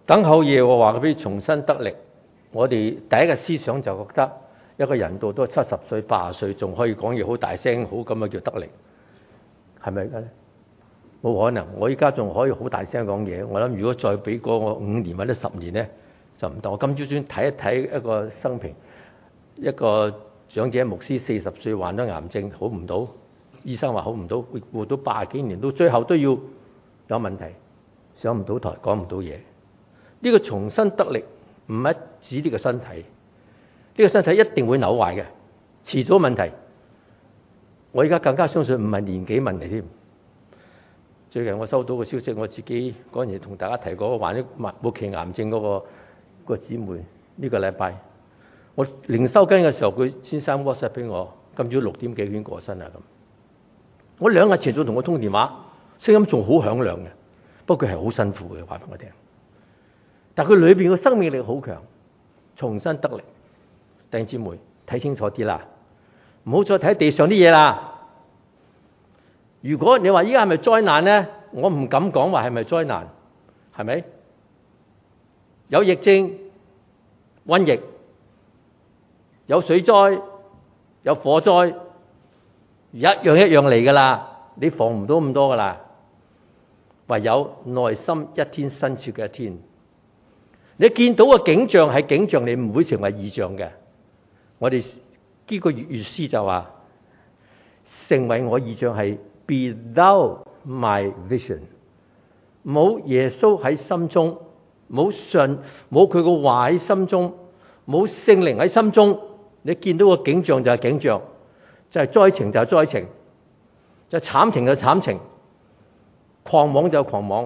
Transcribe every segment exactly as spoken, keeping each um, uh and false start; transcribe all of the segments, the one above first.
等候耶和華嘅俾重新得力。我哋第一個思想就覺得一個人到都七十歲、八十歲仲可以講嘢好大聲，好咁啊叫得力，係咪嘅？冇可能。我依家仲可以好大聲講嘢，我諗如果再俾過我五年或者十年咧，就唔得。我今朝先睇一睇一個生平，一個長者牧師四十歲患咗癌症，好唔到，醫生話好唔到，會活到八十幾年，到最後都要有問題，上唔到台，講唔到嘢。呢個重新得力唔係指呢個身體，呢個身體一定會扭壞嘅，遲早問題。我而家更加相信唔係年紀問題添。最近我收到個消息，我自己嗰陣時同大家提過患咗末期癌症嗰個個姊妹，呢個禮拜我靈修緊嘅時候，佢先生 WhatsApp 俾我，今朝六點幾已經過身啦咁。我兩日前仲同佢通電話，聲音仲好響亮嘅，不過佢係好辛苦嘅，話俾我聽。但佢裏邊嘅生命力好強，重新得力。弟兄姊妹睇清楚啲啦，唔好再睇地上啲嘢啦。如果你話依家係咪災難咧，我唔敢講話係咪災難，係咪？有疫症、瘟疫，有水災、有火災，一樣一樣嚟噶啦，你防唔到咁多噶啦。唯有內心一天新設嘅一天，你見到嘅景象係景象，你唔會成為異象嘅。我哋呢個粵語詩就話，成為我異象係 Be thou my vision， 冇耶穌喺心中，冇信，冇佢個話喺心中，冇聖靈喺心中，你見到個景象就係景象，就係災情就係災情，就係慘情就係慘情，狂妄就係狂妄。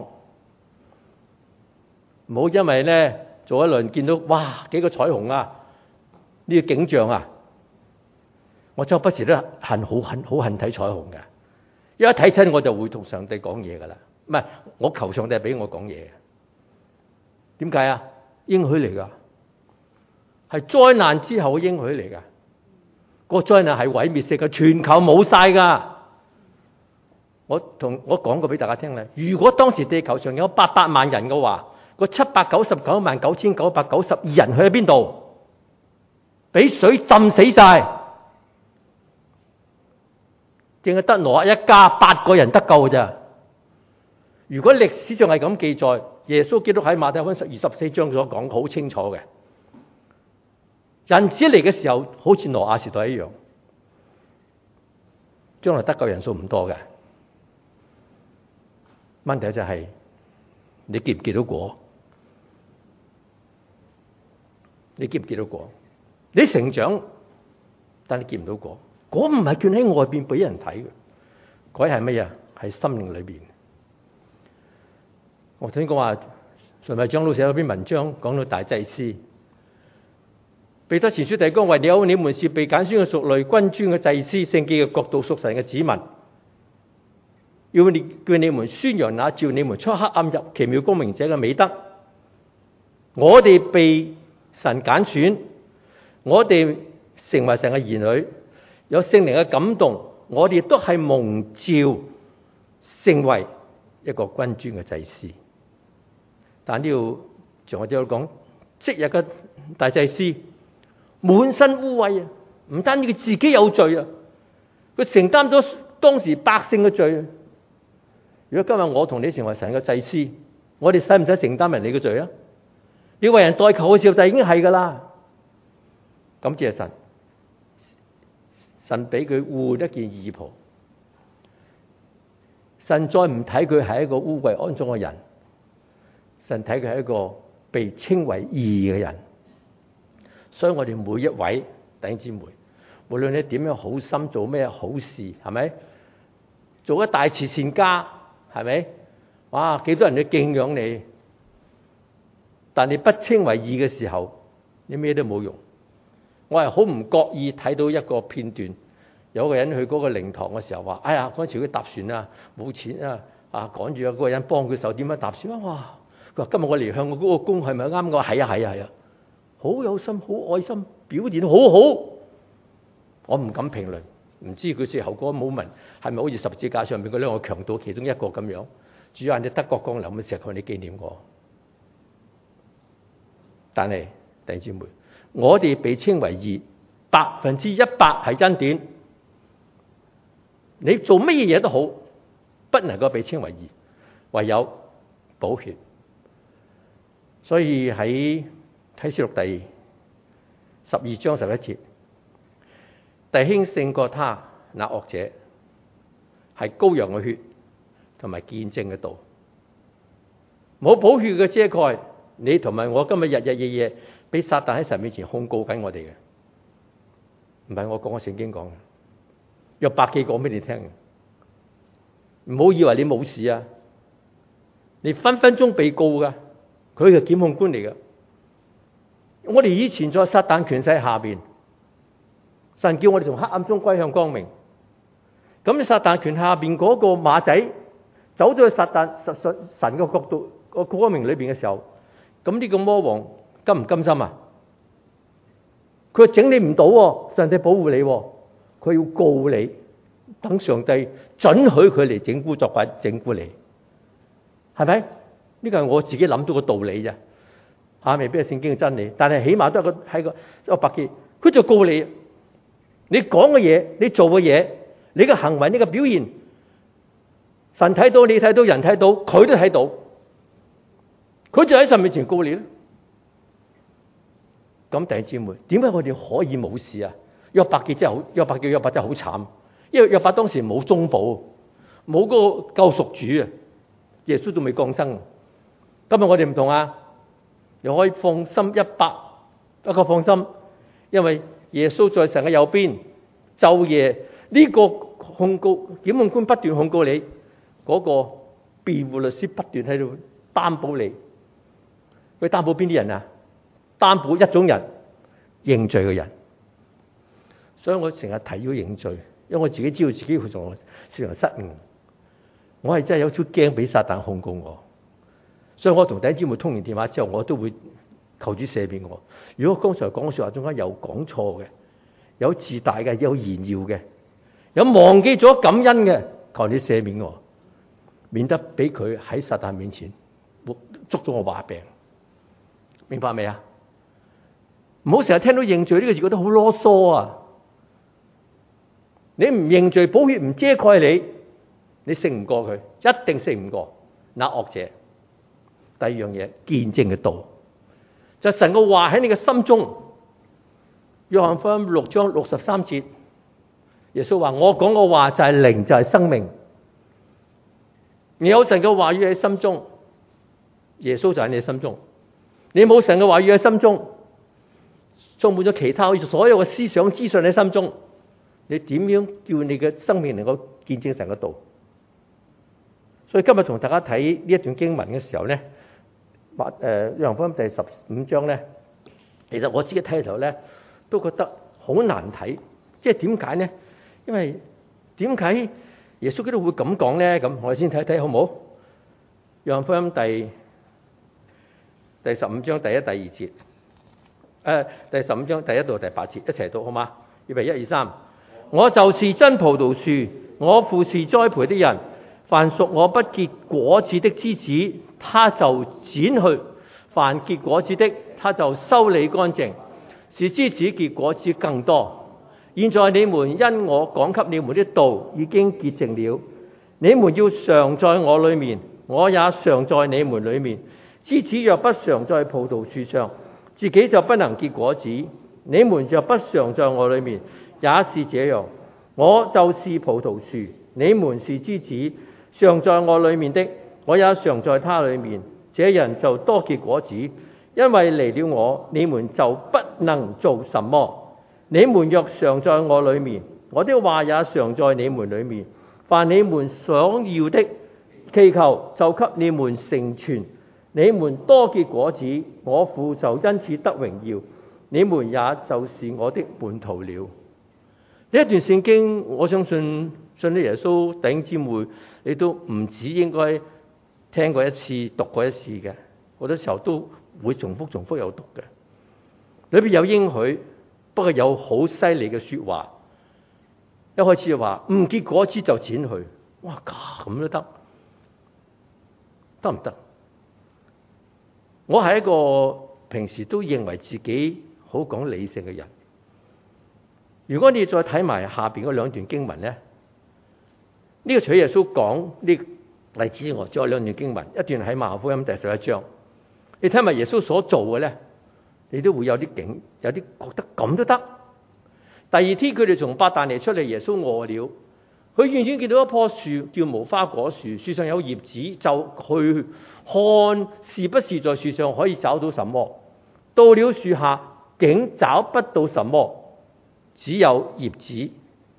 唔好因為咧做一輪見到哇幾個彩虹啊，呢個景象啊，我周不時都恨好恨好恨睇彩虹嘅。一睇親我就會同上帝講嘢噶啦，唔係我求上帝俾我講嘢。點解啊？應許嚟噶，係災難之後嘅應許嚟噶。個災難係毀滅性嘅，全球冇晒噶。我同我講過俾大家聽咧，如果當時地球上有八百萬人嘅話，個七百九十九萬九千九百九十二人去喺邊度？俾水浸死晒。淨係得挪亞一家八個人得救嘅咋。如果歷史上係咁記載，耶穌基督喺馬太福音二十四章所講好清楚嘅，人子嚟嘅時候好似挪亞時代一樣，將來得救人數唔多嘅。問題就係、是、你結唔結到果？你結唔結到果？你成長，但你結唔到果。果唔係見喺外邊俾人睇嘅，果係乜嘢？係心靈裏邊。我聽講話，順惠張老師有篇文章講到大祭司。彼得前書第一章話：你好，你們是被揀選嘅屬類、君尊嘅祭司、聖潔嘅國度、屬神嘅子民。要你叫你們宣揚那召你們出黑暗入奇妙光明者嘅美德。我哋被神揀選，我哋成為神嘅兒女。有聖靈嘅感動，我哋都係蒙召成為一個君尊嘅祭司。但呢度像我哋有講，昔日嘅大祭司滿身污穢啊！唔單止佢自己有罪啊，佢承擔咗當時百姓嘅罪啊。如果今日我同你成為神嘅祭司，我哋使唔使承擔人哋嘅罪啊？你為人代求嘅時候就已經係噶啦。感謝神。神俾佢換一件義袍，神再唔睇佢係一個污穢骯髒嘅人，神睇佢係一個被稱為義嘅人。所以我哋每一位弟兄姊妹，無論你點樣好心做咩好事，係咪做一大慈善家，係咪哇幾多人去敬仰你，但你不稱為義嘅時候，你咩都冇用。我係好唔覺意睇到一個片段，有個人去嗰個靈堂嘅時候話：哎呀，嗰陣時佢搭船啊，冇錢啊，啊趕住有嗰個人幫佢手點樣搭船啊！哇！佢話今日我嚟向我嗰個工係咪啱？我話係啊係啊係啊，好有心，好愛心，表現好好。我唔敢評論，唔知佢最後嗰冇問係咪好似十字架上面嗰兩個強盜其中一個咁樣。主啊，你德國降臨嘅時候，求你紀念我。 但係弟兄姊妹，我哋被稱為義，百分之一百係恩典。你做乜嘢嘢都好，不能夠被稱為義，唯有寶血。所以喺啟示錄第十二章十一節，弟兄勝過他那惡者，係羔羊嘅血同埋見證嘅道。冇寶血嘅遮蓋，你同埋我今日日日夜夜俾撒旦喺神面前控告緊我哋嘅，唔係我講，我聖經講嘅，約伯記講俾你聽嘅。唔好以為你冇事啊，你分分鐘被告噶，佢係檢控官嚟噶。我哋以前在撒旦權勢下邊，神叫我哋從黑暗中歸向光明。咁撒旦權下邊嗰個馬仔走咗去撒旦神嘅國度個光明裏邊嘅時候，咁呢個魔王甘唔甘心啊？佢整你唔到，上帝保護你，佢要告你，等上帝准許佢嚟整蠱作怪，整蠱你，係咪？呢個係我自己諗到個道理啫，吓未必係聖經嘅真理，但係起碼都係個喺個一個百記，佢就告你，你講嘅嘢，你做嘅嘢，你嘅行為，你嘅表現，神睇到，你睇到，人睇到，佢都睇到，佢就喺神面前告你咯。咁弟兄姊妹，點解我哋可以冇事啊？約伯記真係好，約伯記約伯真係好慘，因為約伯當時冇中保，冇嗰個救贖主啊，耶穌仲未降生。今日我哋唔同啊，又可以放心一百一個放心，因為耶穌在神嘅右邊，晝夜呢個控告檢控官不斷控告你，嗰個辯護律師不斷喺度擔保你。佢擔保邊啲人啊？擔保一種人，認罪嘅人。所以我成日提要認罪，因為我自己知道自己會做事情失誤，我係真係有少驚俾撒旦控告我。所以我同弟兄姊妹通完電話之後，我都會求主赦免我。如果剛才講嘅說話中間有講錯嘅，有自大嘅，有炫耀嘅，有忘記咗感恩嘅，求你赦免我，免得俾佢喺撒旦面前捉咗我話病。明白未啊？唔好成日聽到認罪呢個字覺得好囉嗦啊！你唔認罪，寶血唔遮蓋你，你勝唔過佢，一定勝唔過那惡者。第二樣嘢，見證嘅道，就係神嘅話喺你嘅心中。約翰福音六章六十三節，耶穌話：我講嘅話就係靈，就係生命。你有神嘅話語喺心中，耶穌就喺你心中。你冇神嘅話語喺心中，充滿咗其他所有嘅思想資訊喺心中，你點樣叫你嘅生命能夠見證神嘅道？所以今日同大家睇呢一段經文嘅時候咧，誒約翰福音第十五章咧，其實我自己睇嘅時候咧，都覺得好難睇。即係點解咧？因為點解耶穌基督會咁講咧？咁我哋先睇睇好唔好？約翰福音第第十五章第一、第二節，誒、呃，第十五章第一到第八節一齊讀好嗎？預備一二三，我就是真葡萄樹，我父是栽培的人。凡屬我不結果子的枝子，他就剪去；凡結果子的，他就修理乾淨，使枝子結果子更多。現在你們因我講給你們的道已經潔淨了，你們要常在我裏面，我也常在你們裏面。枝子若不常在葡萄樹上，自己就不能結果子。你們若不常在我裏面，也是這樣。我就是葡萄樹，你們是枝子。常在我裏面的，我也常在他裏面。這人就多結果子，因為離了我，你們就不能做什麼。你們若常在我裏面，我的話也常在你們裏面。凡你們想要的，祈求就給你們成全。你們多結果子，我父就因此得榮耀。你們也就是我的門徒了。呢一段聖經，我相信信咗耶穌弟兄姊妹，你都唔止應該聽過一次、讀過一次嘅，好多時候都會重複、重複有讀嘅。裏邊有應許，不過有好犀利嘅說話。一開始就話唔結果子就剪去，哇，咁都得，得唔得？我係一個平時都認為自己好講理性嘅人。如果你再睇埋下邊嗰兩段經文咧，呢、這個除咗耶穌講呢個例子之外，仲有兩段經文，一段喺馬可福音第十一章。你睇埋耶穌所做嘅咧，你都會有啲景，有啲覺得咁都得。第二天佢哋從伯大尼出嚟，耶穌餓了，佢遠遠見到一棵樹叫無花果樹，樹上有葉子，就去看是不是在樹上可以找到什麼。到了樹下，竟找不到什麼，只有葉子。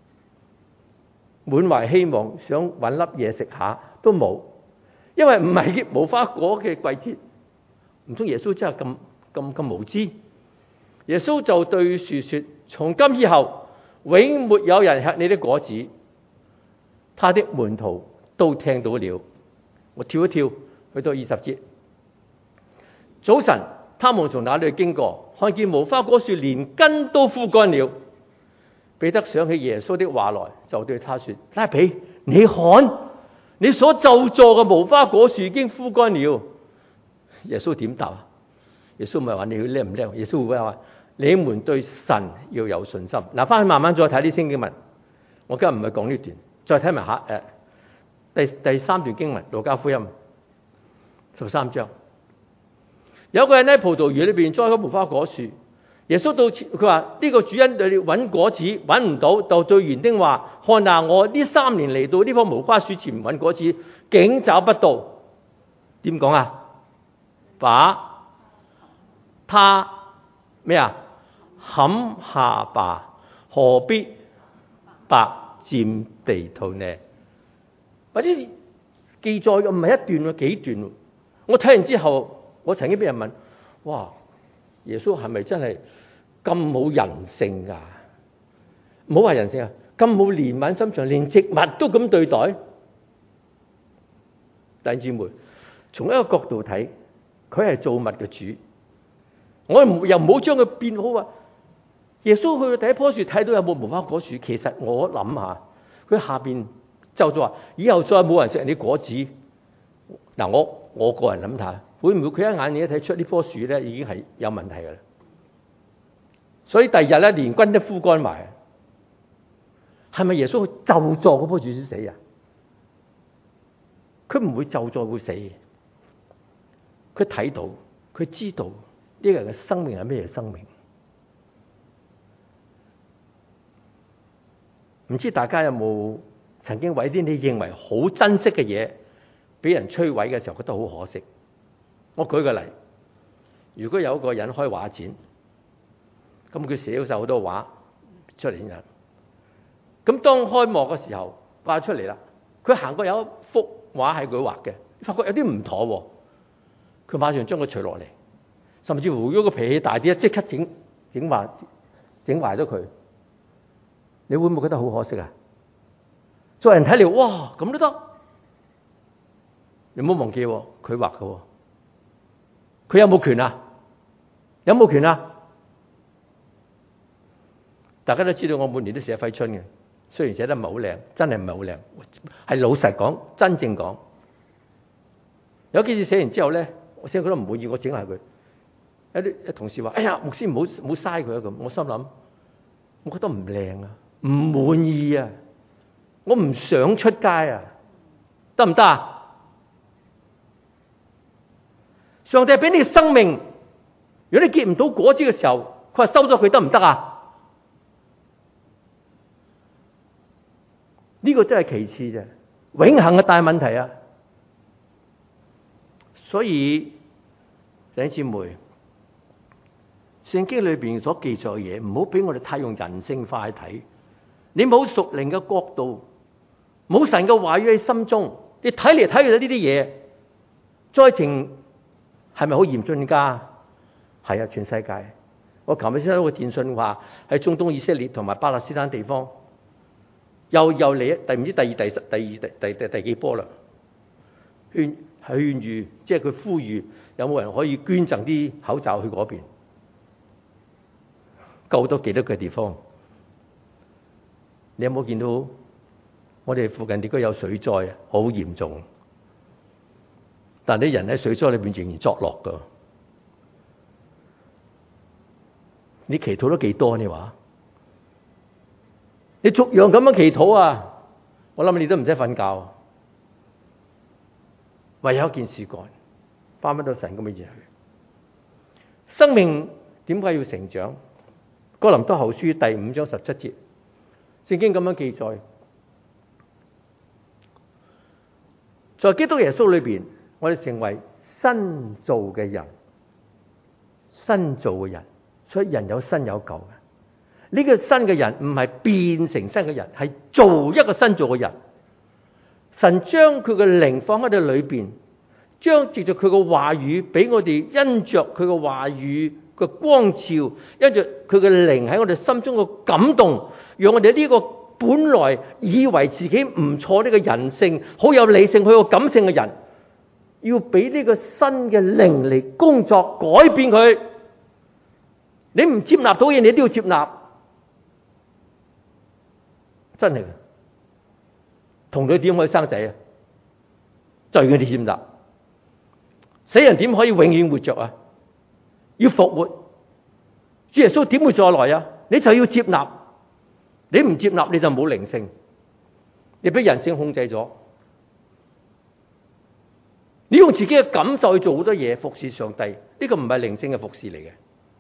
滿懷希望，想搵粒嘢食下都冇，因為唔係無花果嘅季節。唔通耶穌真係咁咁咁無知？耶穌就對樹說：從今以後，永沒有人吃你的果子。他的門徒都聽到了。我跳一跳，去到二十節。早晨，他們從那裏經過，看見無花果樹連根都枯乾了。彼得想起耶穌的話來，就對他說：拉比，你看，你所咒詛嘅無花果樹已經枯乾了。耶穌點答？耶穌唔係話你要叻唔叻，耶穌會話你們對神要有信心。嗱，翻去慢慢再睇啲聖經文。我今日唔係講呢段，再睇埋下誒第第三段經文，路加福音十三章。有個人喺葡萄園裏邊栽咗無花果樹。耶穌到佢話呢個主人對你揾果子揾唔到，就對園丁話：看哪，我呢三年嚟到呢棵無花樹前揾果子，竟找不到。點講啊？把他咩啊？砍下吧，何必白佔地土呢？或者記載嘅唔係一段喎，幾段？我睇完之後，我曾經俾人問：哇，耶穌係咪真係咁冇人性㗎？唔好話人性啊，咁冇憐憫心腸，連植物都咁對待。弟兄姊妹，從一個角度睇，佢係造物嘅主。我又唔好將佢變好啊！耶穌去到第一棵樹睇到有冇無花果樹，其實我諗下，佢下邊就咗話：以後再冇人食人啲果子。嗱，我我個人諗下，會唔會佢一眼你一睇出呢棵樹咧已經係有問題㗎啦？所以第二日咧，連根都枯乾埋。係咪耶穌去咒詛嗰棵樹先死啊？佢唔會咒詛會死，佢睇到，佢知道呢個人嘅生命係咩生命。唔知大家有冇曾經為啲你認為好珍惜嘅嘢，俾人摧毀嘅時候，覺得好可惜。我舉個例，如果有一個人開畫展，咁佢寫咗晒好多畫出嚟啦。咁當開幕嘅時候掛出嚟啦，佢行過有一幅畫係佢畫嘅，發覺有啲唔妥喎，佢馬上將佢除落嚟，甚至乎如果個脾氣大啲，即刻整整壞整壞咗佢。你會唔會覺得好可惜啊？作人睇嚟，哇，咁都得。你唔好忘記，佢畫嘅，佢有冇權啊？有冇權啊？大家都知道，我每年都寫揮春嘅，雖然寫得唔係好靚，真係唔係好靚，係老實講，真正講。有幾次寫完之後咧，我寫覺得唔滿意，我整下佢。有啲同事話：哎呀，牧師唔好唔好嘥佢啊！咁，我心諗，我覺得唔靚啊。唔滿意啊！我唔想出街啊，得唔得啊？上帝俾你嘅生命，如果你結唔到果子嘅時候，佢話收咗佢得唔得啊？呢個真係其次啫，永恆嘅大問題啊！所以弟兄姊妹，聖經裏邊所記載嘅嘢，唔好俾我哋太用人性化去睇。你冇屬靈嘅角度，冇神嘅話語喺心中，你睇嚟睇去呢啲嘢，災情係咪好嚴峻㗎？係啊，全世界。我琴日先睇個電訊話，喺中東以色列同埋巴勒斯坦地方，又又嚟第唔知第二、第十、第二、第第第第幾波啦。勸勸喻，即係佢呼籲，有冇人可以捐贈啲口罩去嗰邊？救到幾多個地方？你有冇見到我哋附近地區有水災啊？好嚴重，但係啲人喺水災裏邊仍然作樂噶。 你祈禱咗幾多？你話你逐樣咁樣祈禱啊？我諗你都唔使瞓覺，唯有一件事幹，翻返到神咁嘅嘢。生命點解要成長？哥林多後書第五章十七節，聖經咁樣記載：在基督耶穌裏邊，我哋成為新造嘅人，新造嘅人，所以人有新有舊嘅。呢個新嘅人唔係變成新嘅人，係做一個新造嘅人。神將佢嘅靈放喺度裏邊，將藉着佢嘅話語俾我哋，因着佢嘅話語嘅光照，因着佢嘅靈喺我哋心中嘅感動，讓我哋呢個本來以為自己唔錯呢個人性，好有理性、好有感性嘅人，要俾呢個新嘅靈嚟工作改變佢。你唔接納到嘢，你都要接納。真係嘅，童女點可以生仔啊？就要你接納。死人點可以永遠活着啊？要復活。主耶穌點會再來啊？你就要接納。你唔接納，你就冇靈性，你俾人性控制咗。你用自己嘅感受去做好多嘢服侍上帝，呢個唔係靈性嘅服侍嚟嘅。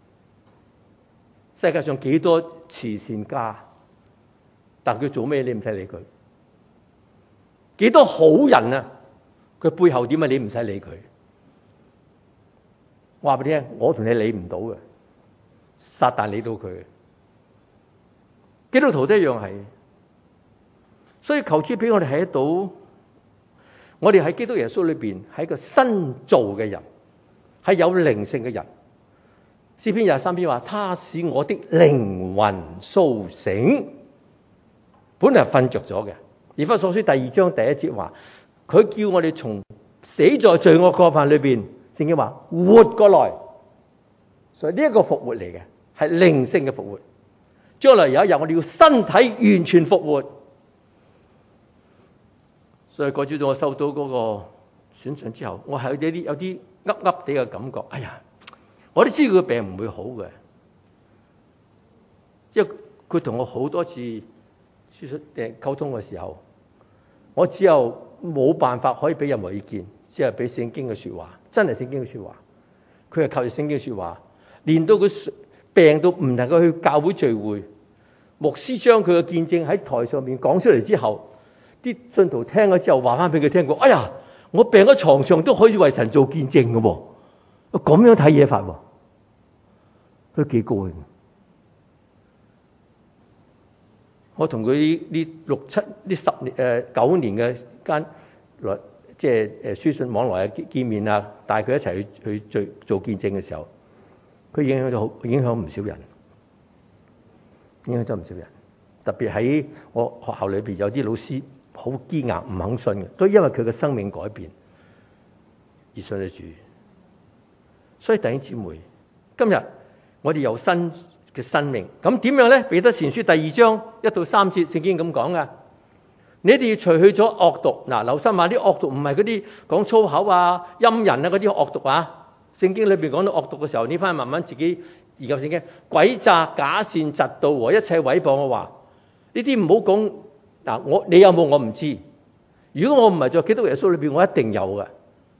世界上幾多慈善家？但佢做咩你唔使理佢。幾多好人啊？佢背後點啊？你唔使理佢。我話俾你聽，我同你理唔到嘅，撒旦理到佢。基督徒都一樣係，所以求主俾我哋睇得到，我哋喺基督耶穌裏邊係一個新造嘅人，係有靈性嘅人。詩篇廿三篇話：他使我的靈魂甦醒。本來係瞓着咗嘅。以弗所書第二章第一節話，佢叫我哋從死在罪惡過犯裏邊，聖經話活過來。所以呢一個復活嚟嘅，係靈性嘅復活。將來有一日我哋要身體完全復活。所以嗰朝早我收到嗰個選信之後，我係有啲有啲噏噏地嘅感覺。哎呀，我都知佢嘅病唔會好嘅，因為佢同我好多次書出誒溝通嘅時候，我只有冇辦法可以俾任何意見，只係俾聖經嘅說話，真係聖經嘅說話。佢係靠住聖經嘅說話，連到佢病到唔能夠去教會聚會，牧師將佢嘅見證喺台上面講出嚟之後，啲信徒聽咗之後話翻俾佢聽過：哎呀，我病喺床上都可以為神做見證嘅喎，咁樣睇嘢法喎，都幾高興。我同佢呢六七呢十年誒、呃、九年嘅間來即係誒書信往來嘅見面啊，帶佢一齊去去做做見證嘅時候，佢影響咗好影響唔少人，影響咗唔少人。特別喺我學校裏邊有啲老師好堅硬唔肯信嘅，都因為佢嘅生命改變而信得主。所以弟兄姊妹，今日我哋有新嘅生命，咁點樣咧？彼得前書第二章一到三節聖經咁講噶，你哋要除去咗惡毒。嗱，留心下啲惡毒唔係嗰啲講粗口啊、陰人啊嗰啲惡毒啊。聖經裏邊講到惡毒嘅時候，你翻去慢慢自己研究聖經。詭詐、假善、嫉妒和一切毀謗嘅話，呢啲唔好講。嗱，我你有冇我唔知。如果我唔係在基督耶穌裏邊，我一定有嘅，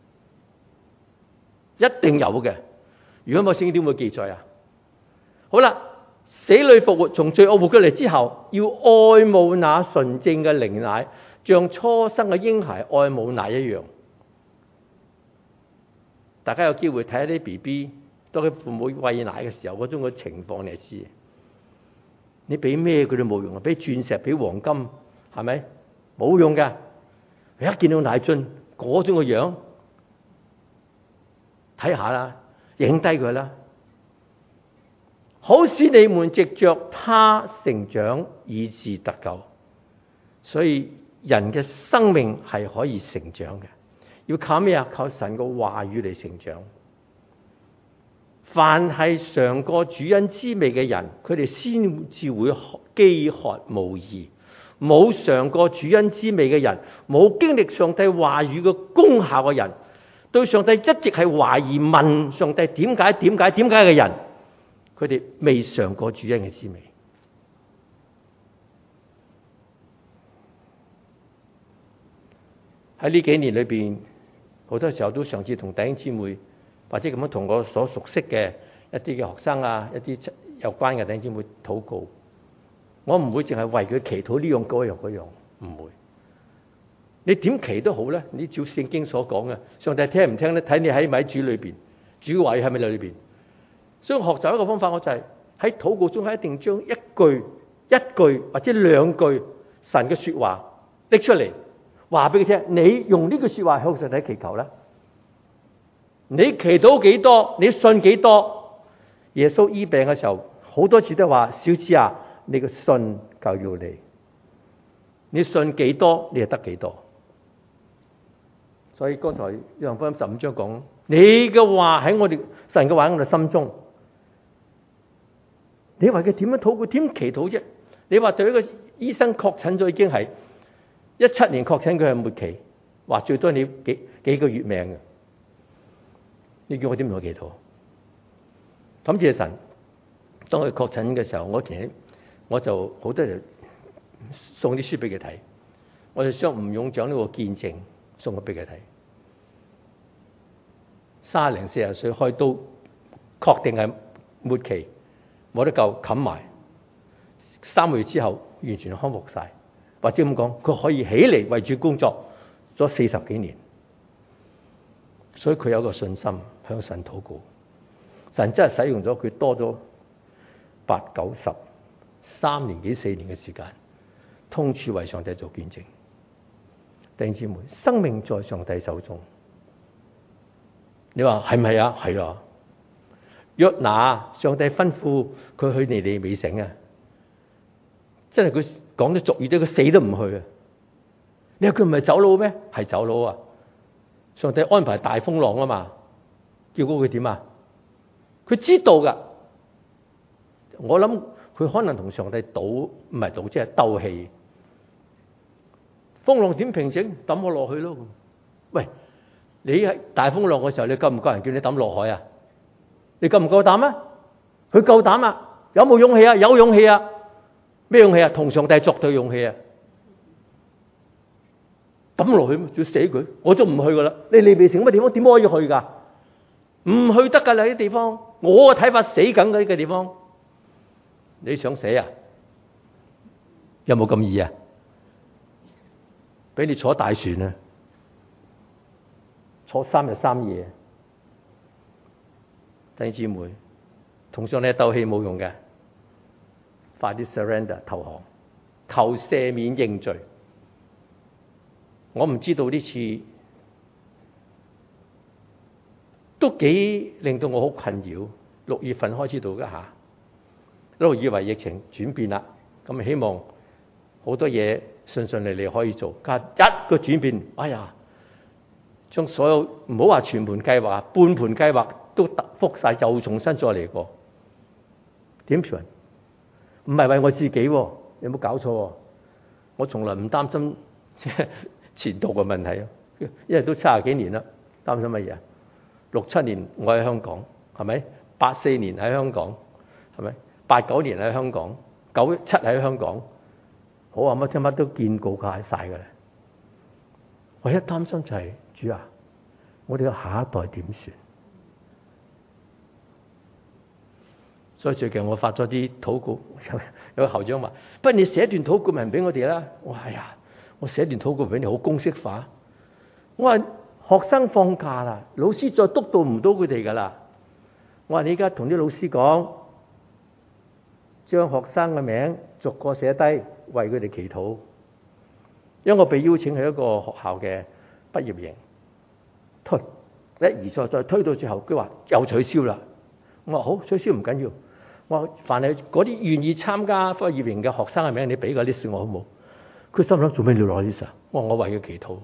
一定有嘅。如果冇聖經點會記載啊？好啦，死裏復活，從罪惡活過嚟之後，要愛慕那純正嘅靈奶，像初生嘅嬰孩愛慕奶一樣。大家有機會睇下啲 B B 當佢父母餵奶嘅時候嗰種嘅情況，你就知。你俾咩佢都冇用啊！俾鑽石、俾黃金，係咪冇用㗎？佢一見到奶樽嗰種嘅樣，睇下啦，影低佢啦。好使你們藉着他成長，以致得救。所以人嘅生命係可以成長嘅，要靠咩啊？靠神嘅話語嚟成長。凡係嘗過主恩之味嘅人，佢哋先至會飢渴慕義。冇嘗過主恩之味嘅人，冇經歷上帝話語嘅功效嘅人，對上帝一直係懷疑問上帝點解點解點解嘅人， 佢哋未嘗過主恩嘅滋味。喺呢幾年裏邊，好多時候都嘗試同弟兄姊妹，或者咁樣同我所熟悉嘅一啲嘅學生啊，一啲有關嘅弟兄姊妹禱告。我唔會淨係為佢祈禱呢樣嗰樣嗰樣，唔會。你點祈都好咧，你照聖經所講嘅，上帝聽唔聽咧？睇你喺咪喺主裏邊，主位喺咪裏邊。所以學習一個方法，我就係喺禱告中，係一定將一句、一句或者兩句神嘅說話拎出嚟。話俾佢聽，你用呢句說話向上帝祈求啦。你祈禱幾多，你信幾多。耶穌醫病嘅時候，好多次都話：小子啊，你嘅信救要你。你信幾多，你就得幾多。所以剛才約翰福音十五章講，你嘅話喺我哋神嘅話喺我哋心中。你話佢點樣禱告，點祈禱啫？你話對一個醫生確診咗已經係。一七年確診佢係末期，話最多你幾幾個月命嘅，你叫我點同佢祈禱？感謝神，當佢確診嘅時候，我其實我就好多人送啲書俾佢睇，我就將吳勇長呢個見證送咗俾佢睇。三十零四十歲開刀，確定係末期，冇得救，冚埋，三個月之後完全康復晒。或者咁講，佢可以起嚟為主工作咗四十幾年，所以佢有個信心向神禱告，神真係使用咗佢多咗八九十三年幾四年嘅時間，通處為上帝做見證。弟兄姊妹，生命在上帝手中，你話係咪啊？係啊。約拿，上帝吩咐佢去尼尼微城啊，真係佢。講得俗語啲，佢死都唔去啊！你話佢唔係走佬咩？係走佬啊！上帝安排大風浪啊嘛，叫過佢點啊？佢知道噶。我諗佢可能同上帝賭，唔係賭，即係鬥氣。風浪點平靜？抌我落去咯！喂，你喺大風浪嘅時候，你夠唔夠人叫你抌落海啊？你夠唔夠膽啊？佢夠膽啊！有冇勇氣啊？有勇氣啊！咩勇氣啊？同上帝作對勇氣啊！抌落去，要死佢，我就唔去噶啦。你尼尼微城乜地方點可以去噶？唔去得噶啦！啲地方，我嘅睇法死緊嘅呢個地方。你想死啊？有冇咁易啊？俾你坐大船啊！坐三日三夜，弟兄姊妹，同上帝鬥氣冇用嘅。快啲 surrender 投降，求赦免認罪。我唔知道呢次都幾令到我好困擾。六月份開始到一下，一路以為疫情轉變啦，咁希望好多嘢順順利利可以做。加一個轉變，哎呀，將所有唔好話全盤計劃，半盤計劃都突覆晒，又重新再嚟過。點算？唔係為我自己，有冇搞錯？我從來唔擔心即係前途嘅問題啊，因為都七十幾年啦，擔心乜嘢？六七年我喺香港，係咪？八四年喺香港，係咪？八九年喺香港，九七喺香港，好啊，乜乜都見告晒晒㗎啦。我一擔心就係、是、主啊，我哋嘅下一代點算？所以最近我發咗啲禱告，有有個校長話：不如你寫段禱告文俾我哋啦。我話：哎呀，我寫段禱告俾你好公式化。我話學生放假啦，老師再督導唔到佢哋噶啦。我話你而家同啲老師講，將學生嘅名逐個寫低，為佢哋祈禱。因為我被邀請去一個學校嘅畢業營，推一而再再推到最後，佢話又取消啦。我話好，取消唔緊要。我話凡係嗰啲願意參加畢業營嘅學生嘅名，你俾個 list 我好冇？佢心諗做咩要攞 list 啊？我話我為佢祈禱。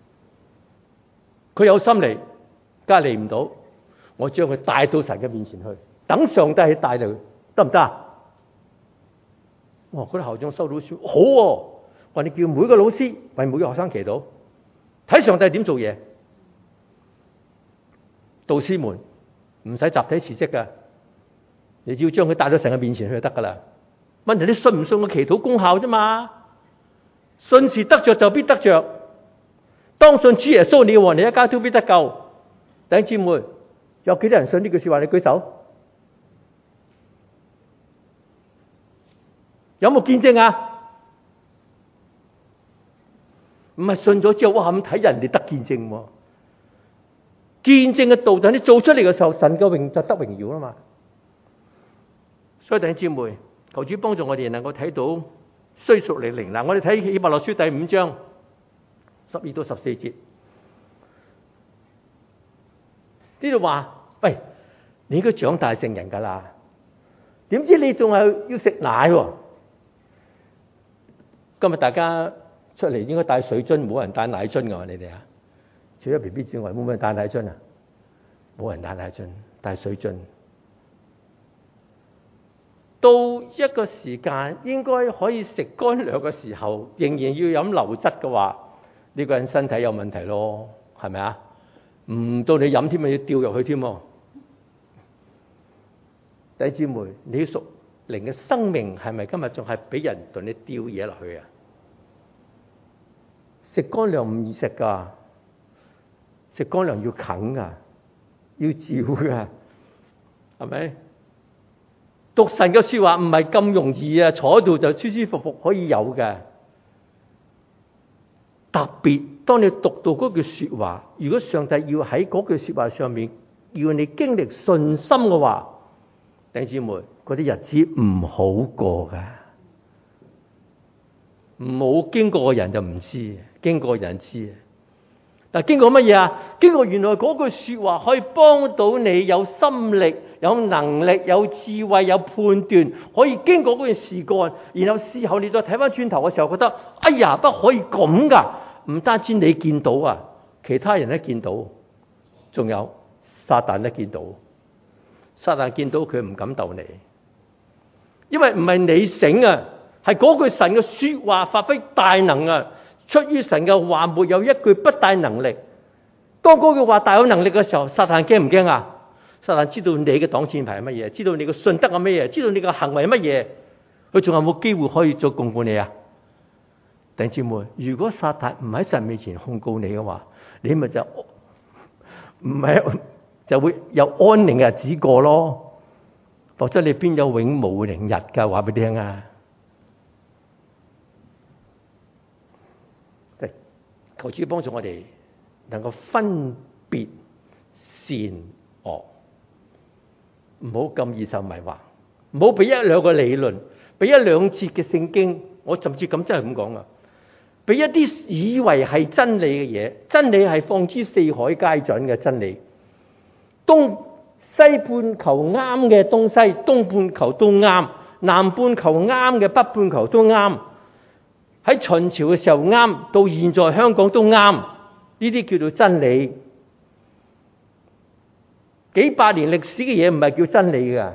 佢有心嚟，梗係嚟唔到，我將佢帶到神嘅面前去，等上帝去帶佢，得唔得啊？我話嗰啲校長收到書，好喎、啊。我話你叫每個老師為每個學生祈禱，睇上帝點做嘢。導師們唔使集體辭職㗎， 你只要將佢帶到神嘅面前去就得噶啦。問題你信唔信我祈禱功效啫嘛？信是得着就必得着。當信主耶穌，你和你一家都必得救。弟兄姊妹，有幾多人信呢句說話？你舉手。有冇見證啊？唔係信咗之後，哇咁睇人哋得見證喎。見證嘅道等你做出嚟嘅時候，神嘅榮就得榮耀啦嘛。所以弟兄姊妹，求主幫助我哋能夠睇到雖屬你靈。嗱，我哋睇希伯來書第五章十二到十四節，呢度話：喂，你應該長大成人噶啦，點知你仲係要食奶喎？今日大家出嚟應該帶水樽，冇人帶奶樽噶嘛？你哋啊，除咗 B B 之外，冇人帶奶樽啊？冇人帶奶樽，帶水樽。到一個時間應該可以食乾糧嘅時候，仍然要飲流質嘅話，呢個人身體有問題咯，係咪啊？唔到你飲添啊，要掉入去添。弟兄姊妹，你屬靈嘅生命係咪今日仲係俾人同你掉嘢落去啊？食乾糧唔易食噶，食乾糧要啃噶，要嚼噶，係咪？讀神嘅說話唔係咁容易啊，坐喺度就舒舒服服可以有嘅。特別當你讀到嗰句說話，如果上帝要喺嗰句說話上面要你經歷信心嘅話，弟兄姊妹，嗰啲日子唔好過噶。冇經過嘅人就唔知，經過嘅人知。但係經過乜嘢啊？經過原來嗰句說話可以幫到你有心力、有能力、有智慧、有判斷，可以經過嗰件事幹，然後事後你再睇翻轉頭嘅時候，覺得哎呀，不可以咁噶！唔單止你見到啊，其他人都見到，仲有撒旦都見到。撒旦見到佢唔敢鬥你，因為唔係你醒啊，係嗰句神嘅說話發揮大能啊！出於神嘅話，沒有一句不帶能力。當嗰句話大有能力嘅時候，撒旦驚唔驚啊？撒旦知道你嘅擋箭牌係乜嘢，知道你嘅信德係乜嘢，知道你嘅行為係乜嘢，佢仲有冇機會可以再控告你啊？弟兄姊妹，如果撒旦唔喺神面前控告你嘅話，你咪就唔係就會有安寧嘅日子過咯。否則你邊有永無寧日噶？話俾你聽啊！求主幫助我哋能夠分別善惡，唔好咁易受迷惑，唔好俾一兩個理論，俾一兩節嘅聖經，我甚至咁真係咁講啊！俾一啲以為係真理嘅嘢，真理係放之四海皆準嘅真理，東西半球啱嘅東西，東半球都啱，南半球啱嘅，北半球都啱。喺秦朝嘅時候啱，到現在香港都啱，呢啲叫做真理。幾百年歷史嘅嘢唔係叫真理㗎，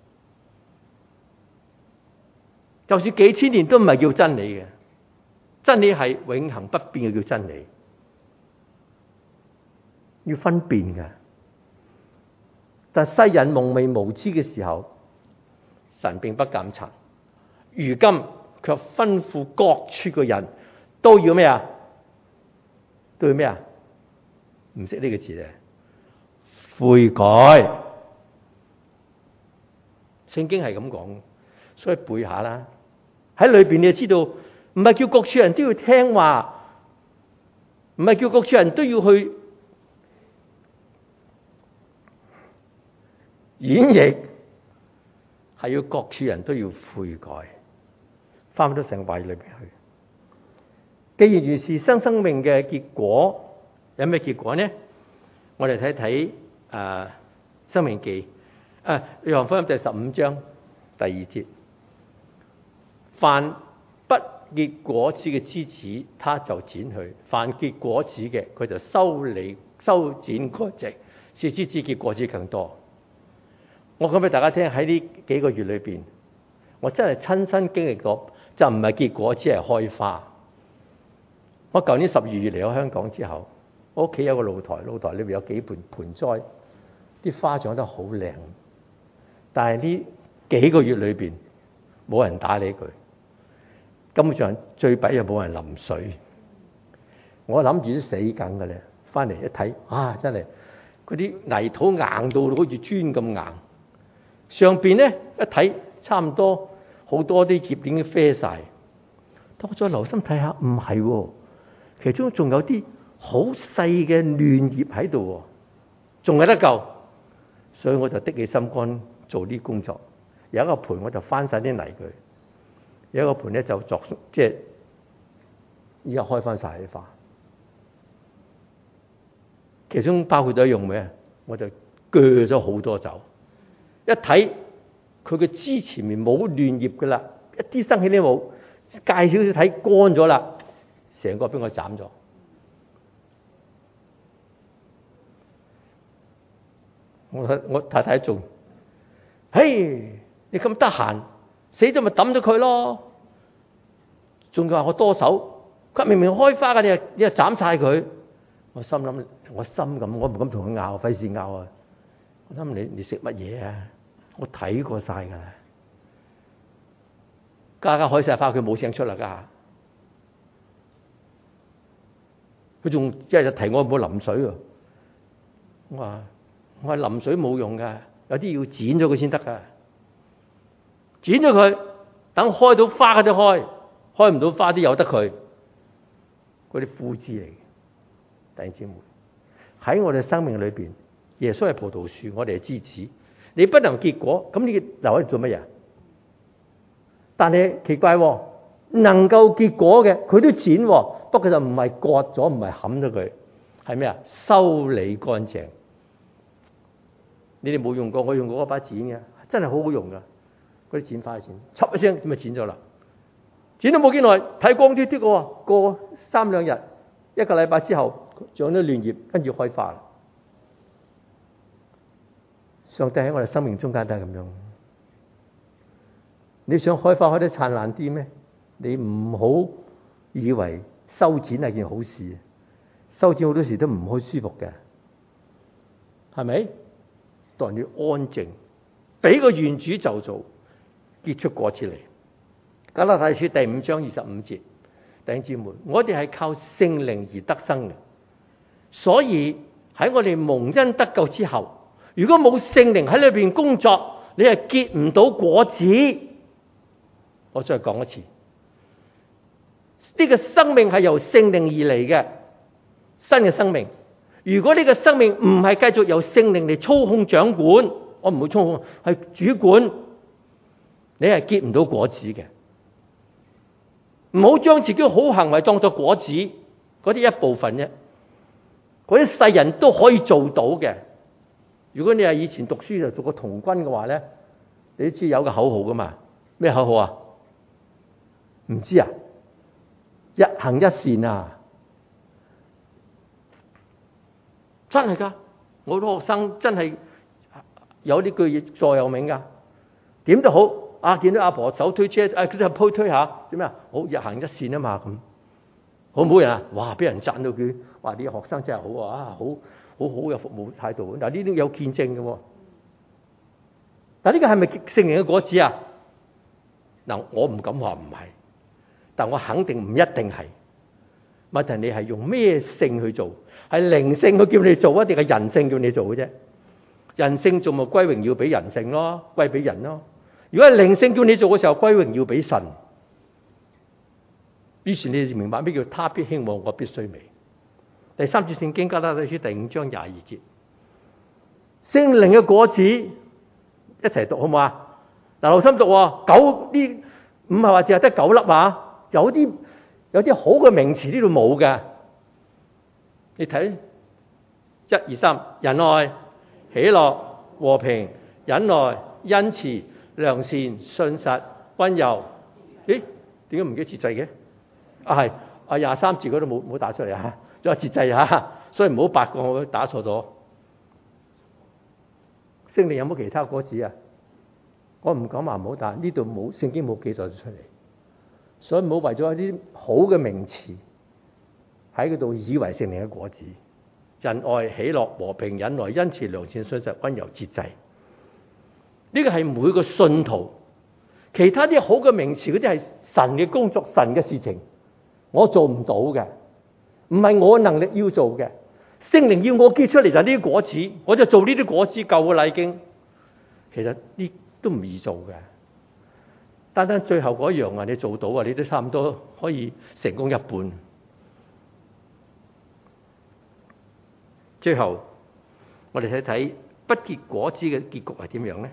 就算幾千年都唔係叫真理嘅。真理係永恆不變嘅叫真理，要分辨㗎。但世人蒙昧無知嘅時候，神並不監察。如今卻吩咐各處嘅人都要咩啊？都要咩啊？唔識呢個字咧，悔改。聖經係咁講，所以背下啦。喺裏邊你就知道，唔係叫各處人都要聽話，唔係叫各處人都要去演繹，係要各處人都要悔改。翻到成話裏邊去。既然如是，生生命嘅結果有咩結果呢？我哋睇睇誒申命記誒約翰福音第十五章第二節，凡不結果子嘅枝子，他就剪去；凡結果子嘅，佢就修理修剪割直，使枝子結果子更多。我講俾大家聽，喺呢幾個月裏邊，我真係親身經歷過。就唔係結果，只係開花。我舊年十二月嚟咗香港之後，我屋企有個露台，露台裏邊有幾盆盆栽，啲花長得好靚。但係呢幾個月裏邊冇人打理佢，根本上最弊又冇人淋水。我諗住都死梗嘅咧，翻嚟一睇，啊真係嗰啲泥土硬到好似磚咁硬，上邊咧一睇差唔多好多啲葉已經啡晒。當我再留心睇下，唔係喎，其中仲有啲好細嘅嫩葉喺度喎，仲係得救。所以我就的起心肝做啲工作。有一個盆我就翻晒啲泥佢，有一個盆咧就作即係依家開翻晒啲花。其中包括咗用咩？我就鋸咗好多走，一睇佢嘅枝前面冇嫩葉噶啦，一啲生氣都冇，介少少睇乾咗啦，成個俾我斬咗。我我太太仲，嘿，你咁得閒，死咗咪抌咗佢咯？仲話我多手，佢明明開花嘅，你又你又斬晒佢。我心諗，我心咁，我唔敢同佢拗，費事拗啊！我諗你你食乜嘢啊？我睇過晒噶啦，家家開晒花，佢冇聲出啦，家佢仲即係提我唔好淋水喎。我話我話淋水冇用噶，有啲要剪咗佢先得噶，剪咗佢，等開到花嘅都開，開唔到花都由得佢，嗰啲枯枝嚟嘅。弟兄姊妹，喺我哋生命裏邊，耶穌係葡萄樹，我哋係枝子。你不能結果，咁你留喺度做乜嘢？但係奇怪，能夠結果嘅，佢都剪，不過就唔係割咗，唔係冚咗佢，係咩啊？修理乾淨。你哋冇用過，我用過嗰把剪嘅，真係好好用噶。嗰啲剪花剪，嚓一聲咁咪剪咗啦。剪都冇幾耐，睇光啲啲嘅，過三兩日，一個禮拜之後。長咗嫩葉，跟住開花啦。上帝喺我哋生命中間都係咁樣。你想開花開得燦爛啲咩？你唔好以為修剪係件好事，修剪好多時都唔好舒服嘅，係咪？當然要安靜，俾個原主就做，結出果子嚟。加拉太書第五章二十五節，弟兄姊妹，我哋係靠聖靈而得生嘅。所以喺我哋蒙恩得救之後，如果冇聖靈喺裏邊工作，你係結唔到果子。我再講一次，呢個生命係由聖靈而嚟嘅新嘅生命。如果呢個生命唔係繼續由聖靈嚟操控掌管，我唔會操控，係主管，你係結唔到果子嘅。唔好將自己好行為當作果子，嗰啲一部分啫。嗰啲世人都可以做到嘅。如果你係以前讀書就做過童軍嘅話咧，你都知有個口號噶嘛？咩口號啊？唔知啊？日行一善啊！真係噶，我啲學生真係有呢句嘢座右銘噶。點都好啊！見到阿婆手推車，啊佢就推推下，點咩啊？好，日行一善啊嘛咁。好唔好人啊？哇！俾人讚到佢，哇！啲學生真係好啊，好好好有服務態度。嗱，呢啲有見證嘅。但呢個係咪聖靈嘅果子啊？嗱，我唔敢話唔係，但我肯定唔一定係。問題你係用咩性去做？係靈性佢叫你做啊，定係人性叫你做嘅啫？人性做咪歸榮耀俾人性咯，歸俾人咯。如果係靈性叫你做嘅時候，歸榮耀俾神。於是你就明白咩叫他必興旺，我必衰微。第三節聖經加拉太書第五章廿二節，聖靈嘅果子一齊讀好唔好啊？嗱，留心讀喎，九啲唔係話淨係得九粒啊，有啲有啲好嘅名詞呢度冇嘅。你睇一二三，仁愛、喜樂、和平、忍耐、恩慈、良善、信實、溫柔。咦？點解唔記得節制嘅？啊係，啊廿三字嗰度冇冇打出嚟啊？仲有節制啊，所以唔好八個我打錯咗。聖靈有冇其他果子啊？我唔講話唔好，但係呢度冇聖經冇記載出嚟，所以唔好為咗一啲好嘅名詞喺嗰度以為聖靈嘅果子。仁愛、喜樂、和平、忍耐、恩慈、良善、信實、溫柔、節制。 呢個係每個信徒，其他啲好嘅名詞嗰啲係神嘅工作、神嘅事情，我做唔到嘅，唔係我能力要做嘅。聖靈要我結出嚟就呢啲果子，我就做呢啲果子夠嘅啦已經。其實呢都唔易做嘅，單單最後嗰一樣啊，你做到啊，你都差唔多可以成功一半。最後我哋睇睇不結果子嘅結局係點樣呢？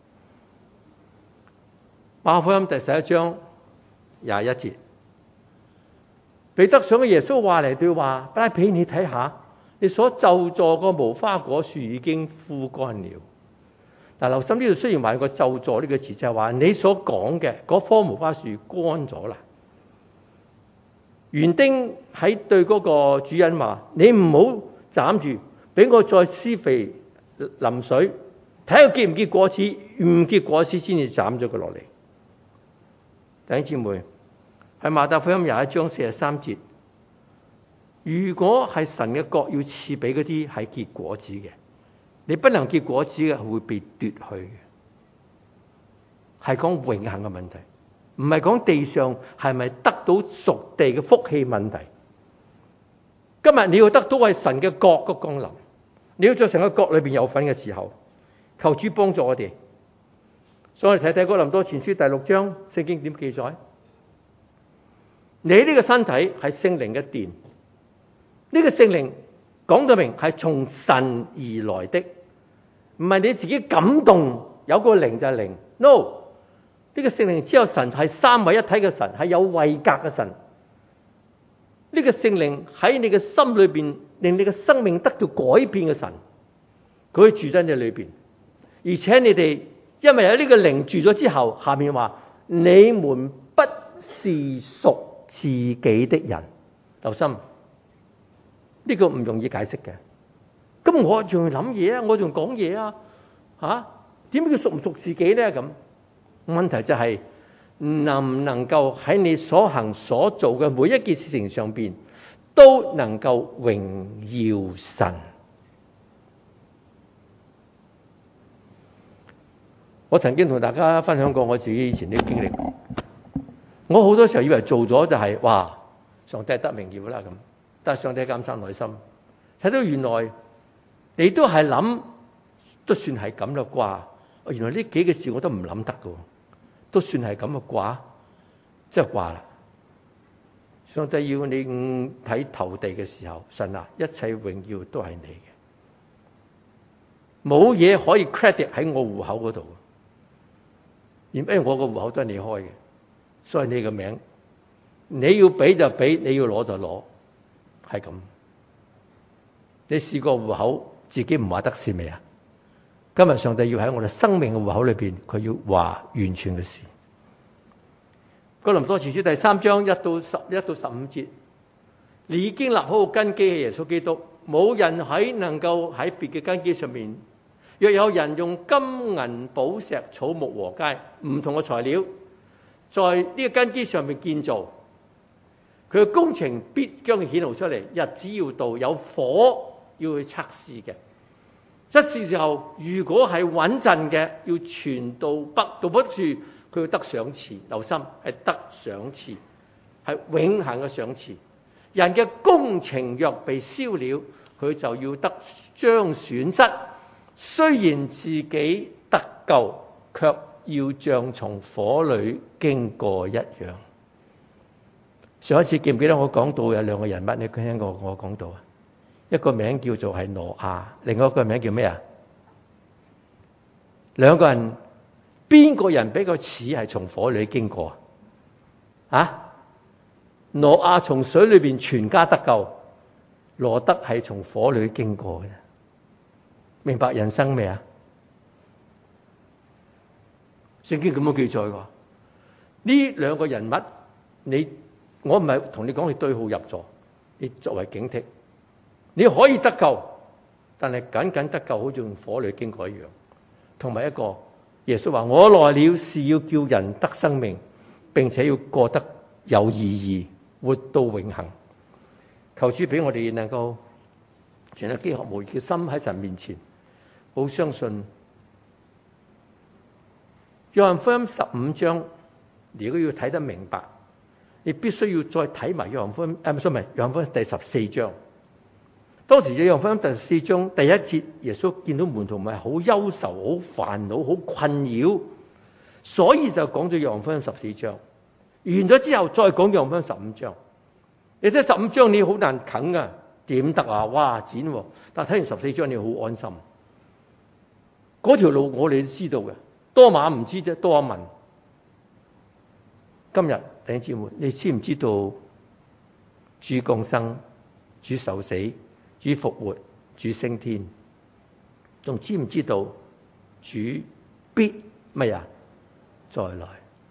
馬可福音第十一章廿一節，彼得想嘅耶穌話嚟對話，拉比你睇下，你所咒詛個無花果樹已經枯乾了。嗱，留心呢度雖然話個咒詛呢個詞，就係話你所講嘅嗰棵無花樹乾咗啦。園丁喺對嗰個主人話：你唔好斬住，俾我再施肥淋水，睇下結唔結果子，唔結果子先至斬咗佢落嚟。弟兄姊妹，喺馬太福音廿一章四十三節，如果係神嘅國要賜俾嗰啲係結果子嘅，你不能結果子嘅會被奪去嘅，係講永恆嘅問題，唔係講地上係咪得到屬地嘅福氣問題。今日你要得到係神嘅國嘅降臨，你要在神嘅國裏邊有份嘅時候，求主幫助我哋。所以我哋睇睇哥林多前書第六章，聖經點記載？你呢個身體係聖靈嘅殿，呢個聖靈講到明係從神而來的，唔係你自己感動有個靈就係靈。No， 呢個聖靈只有神係三位一體嘅神，係有位格嘅神。呢個聖靈喺你嘅心裏邊，令你嘅生命得到改變嘅神，佢住喺你裏邊，而且你哋。因為有呢個靈住咗之後，下面話你們不是屬自己的人。留心，呢、這個唔容易解釋嘅。咁我仲諗嘢啊，我仲講嘢啊，吓點叫屬唔屬自己咧？咁問題就係、是、能唔能夠喺你所行所做嘅每一件事情上邊，都能夠榮耀神。我曾經同大家分享過我自己以前啲經歷。我好多時候以為做咗就係、是、哇，上帝得榮耀啦咁，但係上帝監察內心，睇到原來你都係諗，都算係咁啦啩。原來呢幾個事我都唔諗得㗎，都算係咁嘅啩，即係啩啦。上帝要你五體投地嘅時候，神啊，一切榮耀都係你嘅，冇嘢可以 credit 喺我戶口嗰度。因為我個戶口都係你開嘅，所以你個名你要俾就俾，你要攞就攞，係咁。你試過戶口自己唔話得事未啊？今日上帝要喺我哋生命嘅戶口裏邊，佢要話完全嘅事。哥林多前書第三章一到十一到十五節，你已經立好個根基係耶穌基督，冇人喺能夠喺別嘅根基上面。若有人用金銀寶石草木禾秸唔同嘅材料，在呢個根基上面建造，佢嘅工程必將佢顯露出嚟。日子要到，有火要去測試嘅。測試時候，如果係穩陣嘅，要傳到北到北處，佢要得賞賜。留心係得賞賜，係永恆嘅賞賜。人嘅工程若被燒了，佢就要得將損失。雖然自己得救，卻要像從火裏經過一樣。上一次記唔記得我講到有兩個人物？你聽過我講到啊？一個名叫做係挪亞，另外一個名叫咩啊？兩個人邊個人比較似係從火裏經過啊？挪亞從水裏邊全家得救，羅德係從火裏經過嘅。明白人生未啊？聖經咁樣記載過，呢兩個人物，你我唔係同你講你對號入座，你作為警惕，你可以得救，但係僅僅得救好似用火裏經過一樣。同埋一個耶穌話：我來了是要叫人得生命，並且要過得有意義，活到永恆。求主俾我哋能夠存有飢渴慕義嘅心喺神面前。好相信約翰福音十五章，如果要睇得明白，你必須要再睇埋約翰福音，誒唔係，唔係約翰福音第十四章。當時約翰福音第十四章第一節，耶穌見到門徒咪好憂愁、好煩惱、好困擾，所以就講咗約翰福音十四章。完咗之後再講約翰福音十五章。你睇十五章你好難啃噶，點得啊？哇剪喎！但係睇完十四章你好安心。嗰條路我哋都知道嘅，多馬唔知啫，多馬問。今日弟兄姊妹，你知唔知道主降生、主受死、主復活、主升天？仲知唔知道主必乜呀再來？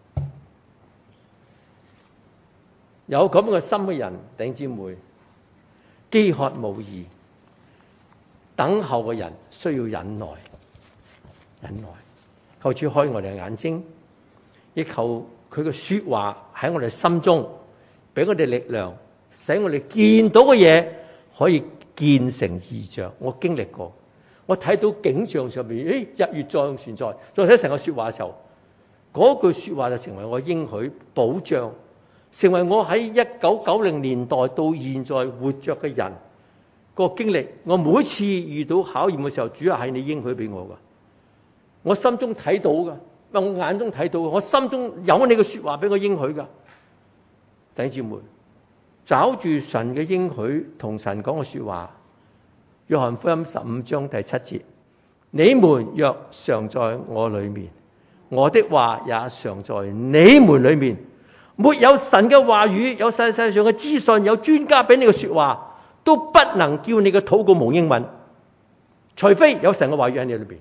有咁嘅心嘅人，弟兄姊妹，飢渴慕義，等候嘅人需要忍耐，忍耐。求主開我哋嘅眼睛，亦求佢嘅說話喺我哋心中，俾我哋力量，使我哋見到嘅嘢可以見成異象。我經歷過，我睇到景象上面，誒，日月再存在，再睇成個說話嘅時候，嗰句說話就成為我應許保障，成為我喺一九九零年代到現在活着嘅人個經歷。我每次遇到考驗嘅時候，主要係你應許俾我噶，我心中睇到噶，我眼中睇到，我心中有你嘅說話俾我應許噶。弟兄姊妹，找住神嘅應許同神講嘅說話。約翰福音十五章第七節：你們若常在我裏面，我的話也常在你們裏面。沒有神嘅話語，有世界上嘅資訊，有專家俾你嘅說話，都不能叫你嘅禱告蒙應允，除非有神嘅話語喺你裏邊。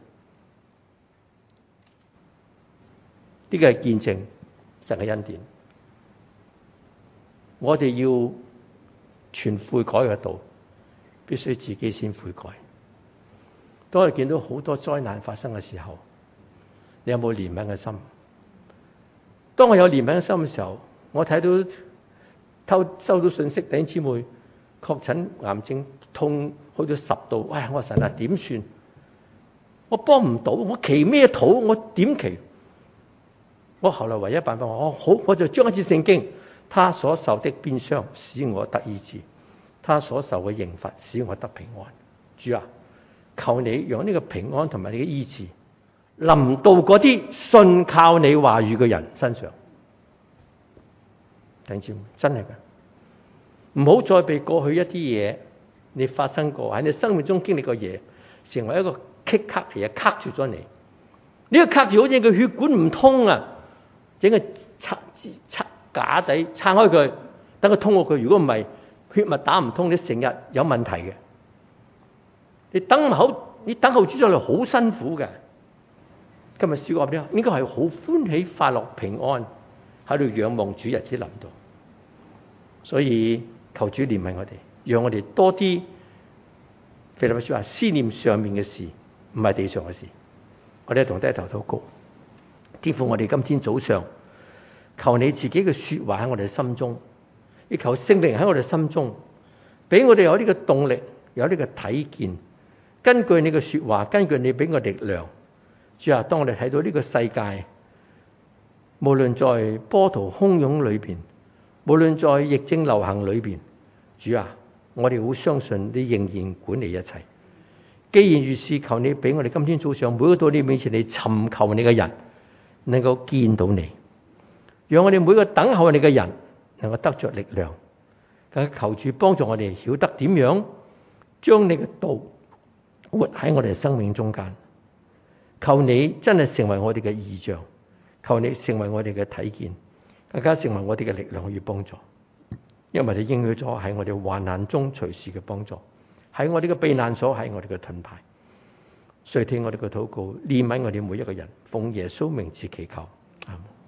呢個係見證神嘅恩典。我哋要全悔改嘅道，必須自己先悔改。當我哋見到好多災難發生嘅時候，你有冇憐憫嘅心？當我有憐憫嘅心嘅時候，我睇到偷收到信息，弟兄姊妹確診癌症痛去到十度，唉！我話神啊，點算？我幫唔到，我祈咩禱？我點祈？我後來唯一辦法，我好，我就將一次聖經，他所受的鞭傷使我得醫治，他所受嘅刑罰使我得平安。主啊，求你讓呢個平安同埋你嘅醫治臨到嗰啲信靠你話語嘅人身上。弟兄姊妹，真係嘅，唔好再被過去一啲嘢你發生過喺你生命中經歷過嘢，成為一個棘卡嚟，卡住咗你。呢、這個卡住好似個血管唔通啊，整個拆拆架仔撐開佢，等佢通過佢。如果唔係，血脈打唔通，你成日有問題嘅。你等候，你等候主再嚟好辛苦嘅。今日小話俾你，應該係好歡喜、快樂、平安，喺度仰望主日子臨到。所以求主憐憫我哋，讓我哋多啲腓立比書話思念上面嘅事，唔係地上嘅事。我哋同低頭禱告，天父，我哋今天早上求你自己嘅說話喺我哋心中，亦求聖靈喺我哋心中，俾我哋有呢個動力，有呢個體見，根據你嘅說話，根據你俾我力量。主啊，當我哋睇到呢個世界，無論在波濤洶湧裏邊，無論在疫症流行裏邊，主啊，我哋好相信你仍然管理一切。既然如是，求你俾我哋今天早上每個到你面前嚟尋求你嘅人，能夠見到你，讓我哋每個等候你嘅人能夠得着力量。更加求主幫助我哋曉得點樣將你嘅道活喺我哋生命中間。求你真係成為我哋嘅異象，求你成為我哋嘅體見，更加成為我哋嘅力量與幫助。因為你應許咗喺我哋患難中隨時嘅幫助，喺我哋嘅避難所，喺我哋嘅盾牌。所以聽我哋嘅禱告，憐憫我哋每一個人，奉耶穌名字祈求，阿們。